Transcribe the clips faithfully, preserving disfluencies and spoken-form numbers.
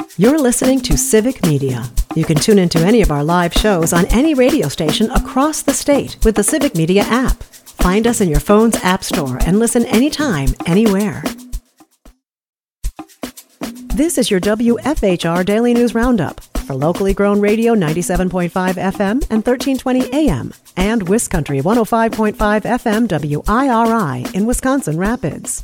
You're listening to Civic Media. You can tune into any of our live shows on any radio station across the state with the Civic Media app. Find us in your phone's app store and listen anytime, anywhere. This is your W F H R Daily News Roundup for locally grown radio ninety-seven point five F M and thirteen twenty A M and WisCountry one oh five point five F M W I R I in Wisconsin Rapids.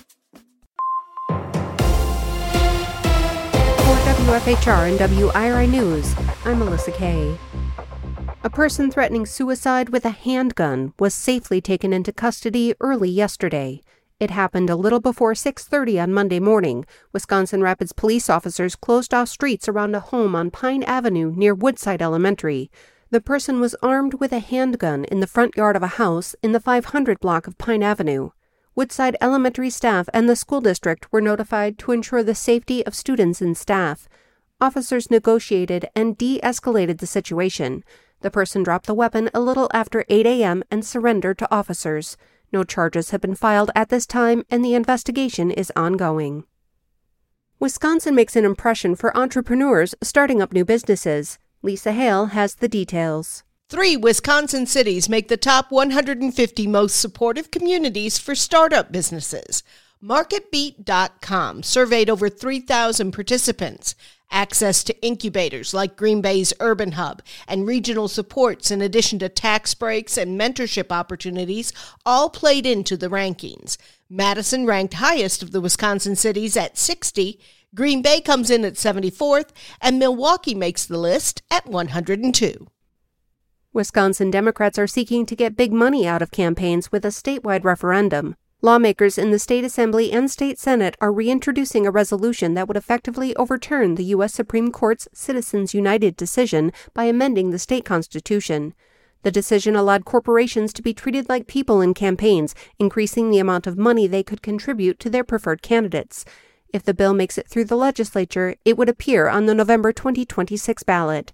W F H R and W I R I News, I'm Melissa Kay. A person threatening suicide with a handgun was safely taken into custody early yesterday. It happened a little before six thirty on Monday morning. Wisconsin Rapids police officers closed off streets around a home on Pine Avenue near Woodside Elementary. The person was armed with a handgun in the front yard of a house in the five hundred block of Pine Avenue. Woodside Elementary staff and the school district were notified to ensure the safety of students and staff. Officers negotiated and de-escalated the situation. The person dropped the weapon a little after eight a.m. and surrendered to officers. No charges have been filed at this time, and the investigation is ongoing. Wisconsin makes an impression for entrepreneurs starting up new businesses. Lisa Hale has the details. Three Wisconsin cities make the top one hundred fifty most supportive communities for startup businesses. MarketBeat dot com surveyed over three thousand participants. Access to incubators like Green Bay's Urban Hub and regional supports in addition to tax breaks and mentorship opportunities all played into the rankings. Madison ranked highest of the Wisconsin cities at sixty, Green Bay comes in at seventy-fourth, and Milwaukee makes the list at one hundred two. Wisconsin Democrats are seeking to get big money out of campaigns with a statewide referendum. Lawmakers in the state assembly and state senate are reintroducing a resolution that would effectively overturn the U S Supreme Court's Citizens United decision by amending the state constitution. The decision allowed corporations to be treated like people in campaigns, increasing the amount of money they could contribute to their preferred candidates. If the bill makes it through the legislature, it would appear on the November twenty twenty-six ballot.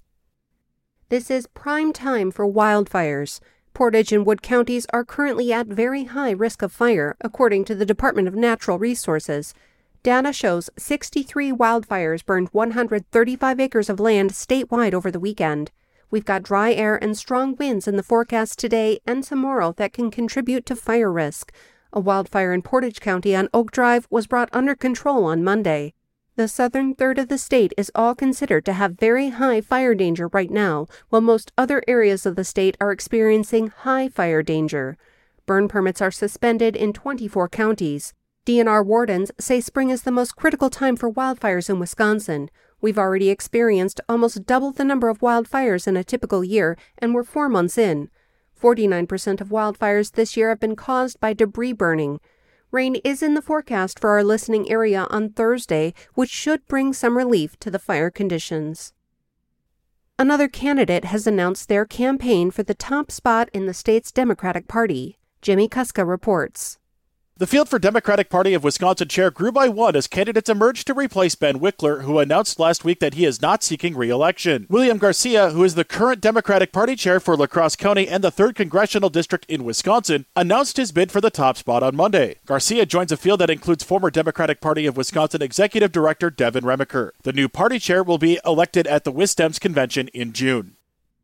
This is prime time for wildfires. Portage and Wood counties are currently at very high risk of fire, according to the Department of Natural Resources. Data shows sixty-three wildfires burned one hundred thirty-five acres of land statewide over the weekend. We've got dry air and strong winds in the forecast today and tomorrow that can contribute to fire risk. A wildfire in Portage County on Oak Drive was brought under control on Monday. The southern third of the state is all considered to have very high fire danger right now, while most other areas of the state are experiencing high fire danger. Burn permits are suspended in twenty-four counties. D N R wardens say spring is the most critical time for wildfires in Wisconsin. We've already experienced almost double the number of wildfires in a typical year, and we're four months in. forty-nine percent of wildfires this year have been caused by debris burning. Rain is in the forecast for our listening area on Thursday, which should bring some relief to the fire conditions. Another candidate has announced their campaign for the top spot in the state's Democratic Party. Jimmy Kuska reports. The field for Democratic Party of Wisconsin chair grew by one as candidates emerged to replace Ben Wickler, who announced last week that he is not seeking re-election. William Garcia, who is the current Democratic Party chair for La Crosse County and the third Congressional District in Wisconsin, announced his bid for the top spot on Monday. Garcia joins a field that includes former Democratic Party of Wisconsin Executive Director Devin Remaker. The new party chair will be elected at the WisDems convention in June.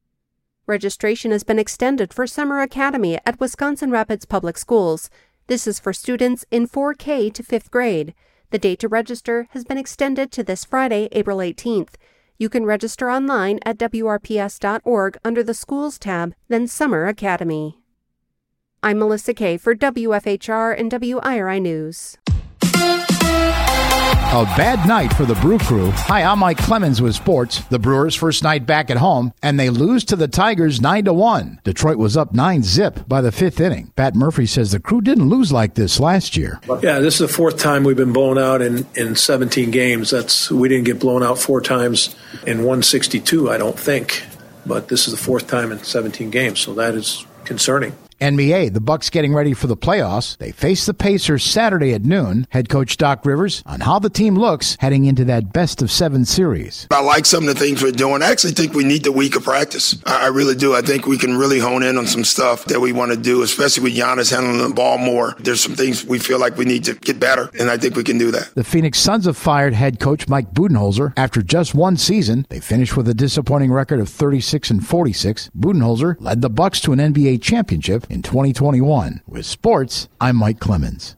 Registration has been extended for Summer Academy at Wisconsin Rapids Public Schools. This is for students in four K to fifth grade. The date to register has been extended to this Friday, April eighteenth. You can register online at W R P S dot org under the Schools tab, then Summer Academy. I'm Melissa Kay for W F H R and W I R I News. A bad night for the Brew Crew. Hi, I'm Mike Clemens with sports. The Brewers' first night back at home, and they lose to the Tigers nine to one. Detroit was up nine zip by the fifth inning. Pat Murphy says the Crew didn't lose like this last year. Yeah, this is the fourth time we've been blown out in, in seventeen games. That's we didn't get blown out four times in one sixty-two, I don't think. But this is the fourth time in seventeen games, so that is concerning. N B A, the Bucks getting ready for the playoffs. They face the Pacers Saturday at noon. Head coach Doc Rivers on how the team looks heading into that best of seven series. I like some of the things we're doing. I actually think we need the week of practice. I really do. I think we can really hone in on some stuff that we want to do, especially with Giannis handling the ball more. There's some things we feel like we need to get better, and I think we can do that. The Phoenix Suns have fired head coach Mike Budenholzer after just one season. They finished with a disappointing record of thirty-six and forty-six. Budenholzer led the Bucks to an N B A championship in twenty twenty-one. With sports, I'm Mike Clemens.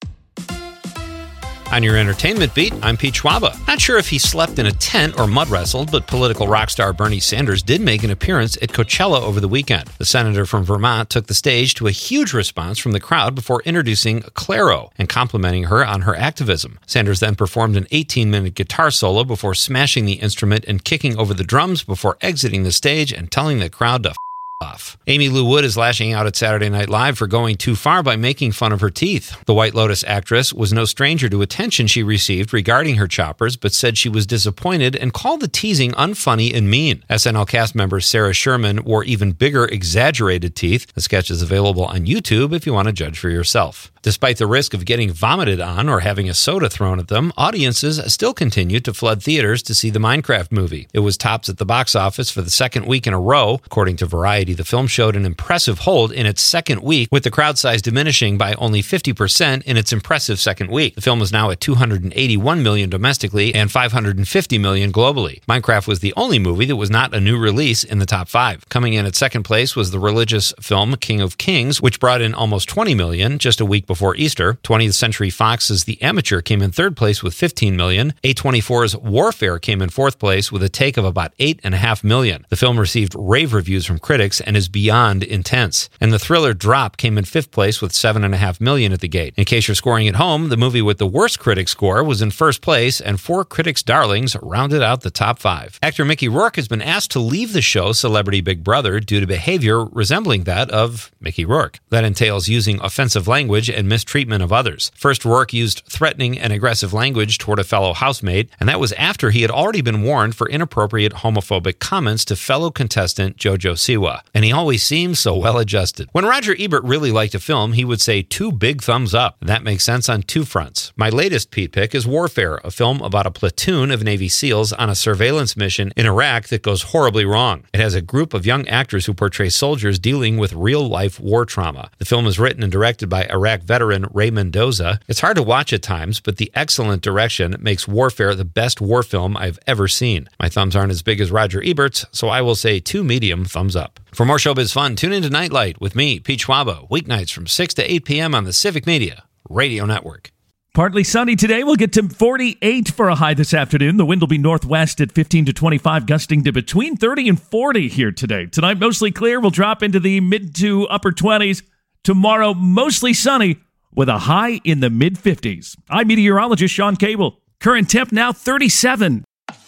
On your entertainment beat, I'm Pete Schwaba. Not sure if he slept in a tent or mud wrestled, but political rock star Bernie Sanders did make an appearance at Coachella over the weekend. The senator from Vermont took the stage to a huge response from the crowd before introducing Clairo and complimenting her on her activism. Sanders then performed an eighteen-minute guitar solo before smashing the instrument and kicking over the drums before exiting the stage and telling the crowd to f*** off. Amy Lou Wood is lashing out at Saturday Night Live for going too far by making fun of her teeth. The White Lotus actress was no stranger to attention she received regarding her choppers, but said she was disappointed and called the teasing unfunny and mean. S N L cast member Sarah Sherman wore even bigger, exaggerated teeth. The sketch is available on YouTube if you want to judge for yourself. Despite the risk of getting vomited on or having a soda thrown at them, audiences still continued to flood theaters to see the Minecraft movie. It was tops at the box office for the second week in a row. According to Variety, the film showed an impressive hold in its second week, with the crowd size diminishing by only fifty percent in its impressive second week. The film is now at two hundred eighty-one million dollars domestically and five hundred fifty million dollars globally. Minecraft was the only movie that was not a new release in the top five. Coming in at second place was the religious film King of Kings, which brought in almost twenty million dollars just a week before Easter. twentieth Century Fox's The Amateur came in third place with fifteen million dollars. A twenty-four's Warfare came in fourth place with a take of about eight point five million dollars. The film received rave reviews from critics and is beyond intense. And the thriller Drop came in fifth place with seven point five million dollars at the gate. In case you're scoring at home, the movie with the worst critic score was in first place, and four critics' darlings rounded out the top five. Actor Mickey Rourke has been asked to leave the show Celebrity Big Brother due to behavior resembling that of Mickey Rourke. That entails using offensive language and mistreatment of others. First, Rourke used threatening and aggressive language toward a fellow housemate, and that was after he had already been warned for inappropriate homophobic comments to fellow contestant JoJo Siwa. And he always seems so well-adjusted. When Roger Ebert really liked a film, he would say two big thumbs up. And that makes sense on two fronts. My latest Pete pick is Warfare, a film about a platoon of Navy SEALs on a surveillance mission in Iraq that goes horribly wrong. It has a group of young actors who portray soldiers dealing with real-life war trauma. The film is written and directed by Iraq veteran Ray Mendoza. It's hard to watch at times, but the excellent direction makes Warfare the best war film I've ever seen. My thumbs aren't as big as Roger Ebert's, so I will say two medium thumbs up. For more showbiz fun, tune into Nightlight with me, Pete Schwaba, weeknights from six to eight p.m. on the Civic Media Radio Network. Partly sunny today. We'll get to forty-eight for a high this afternoon. The wind will be northwest at fifteen to twenty-five, gusting to between thirty and forty here today. Tonight, mostly clear. We'll drop into the mid to upper twenties. Tomorrow, mostly sunny with a high in the mid-fifties. I'm meteorologist Sean Cable. Current temp now thirty-seven.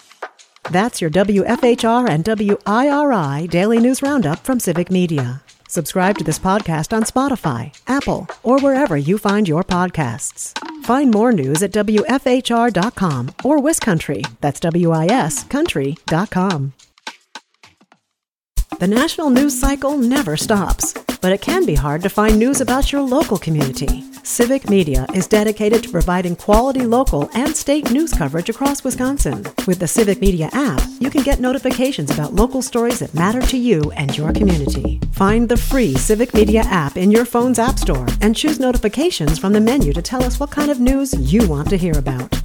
That's your W F H R and W I R I Daily News Roundup from Civic Media. Subscribe to this podcast on Spotify, Apple, or wherever you find your podcasts. Find more news at W F H R dot com or WisCountry. That's W I S country dot com. The national news cycle never stops, but it can be hard to find news about your local community. Civic Media is dedicated to providing quality local and state news coverage across Wisconsin. With the Civic Media app, you can get notifications about local stories that matter to you and your community. Find the free Civic Media app in your phone's app store and choose notifications from the menu to tell us what kind of news you want to hear about.